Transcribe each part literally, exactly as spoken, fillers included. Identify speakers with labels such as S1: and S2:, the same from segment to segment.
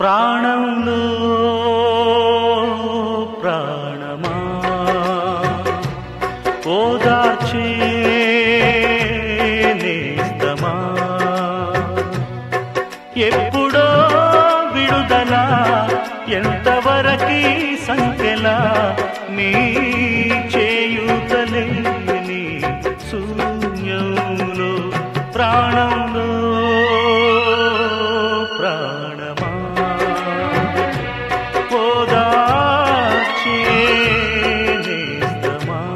S1: ప్రాణంలో ప్రాణమా ఓదార్చే నేస్తమా ఎప్పుడో విడుదల ఎంతవరకి సంఖ్యలా నీ చేయూతలేని శూన్యంలో ప్రాణంలో ప్రాణమా ఓదార్చే నేస్తమా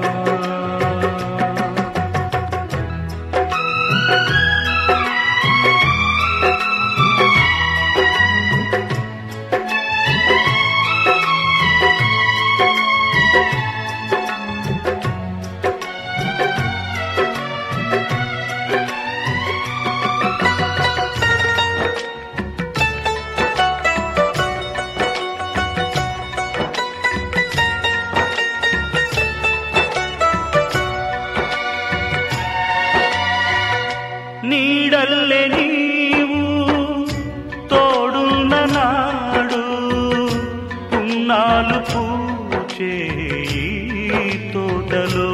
S1: నీడల్లే నీవు తోడున్న నాడు పున్నాలు పూచే ఈ తోటలో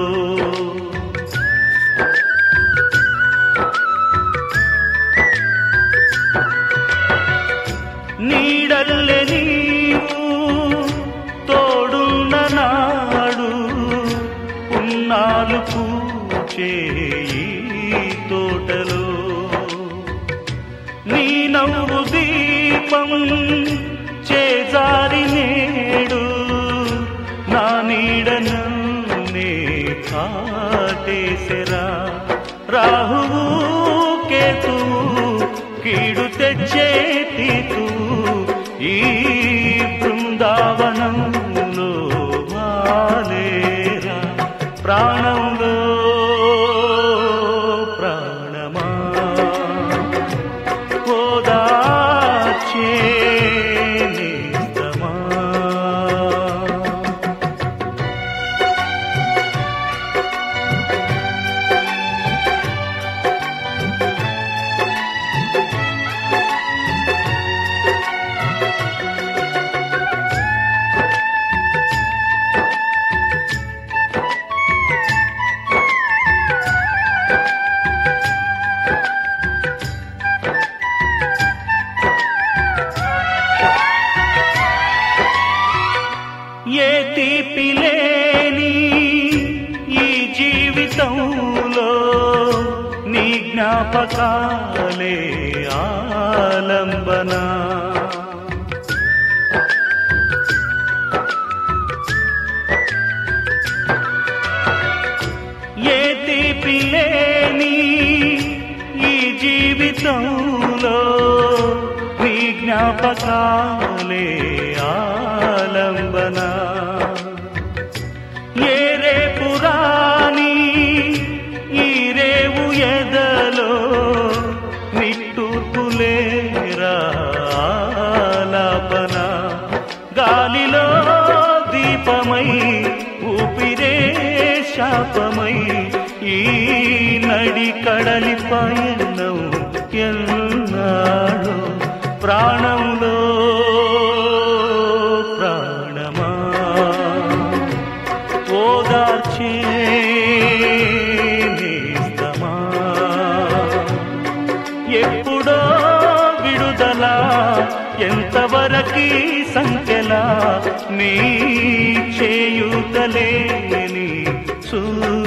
S1: నీడల్లే నీవు తోడున్న నాడు పున్నాలు పూచే తోటలో నీ నవ్వు దీపం చేజారి నేడు నా నీడనే కాటేసెరా రాహువు కేతువు కీడు తెచ్చే తీతు ఈ బృందావనంలో వాలేరా ప్రాణంలో ఏ తీపి లేని ఈ జీవితంలో నీ జ్ఞాపకాలే ఆలంబన ఏ తీపి లేని ఈ జీవితంలో నీ జ్ఞాపకాలే ఆలంబన ఏ రేపు రాని ఈ రేవు ఎదలో నిట్టూర్పులేరా ఆలాపన గాలిలో దీపమై ఊపిరే శాపమై ఈ నడి కడలి పయనం ఎన్నాడో ప్రాణంలో ప్రాణమా ఓదార్చే నేస్తమా ఎప్పుడో విడుదల ఎంతవరకి సంఖ్యలా నీ చేయూతలేని చూ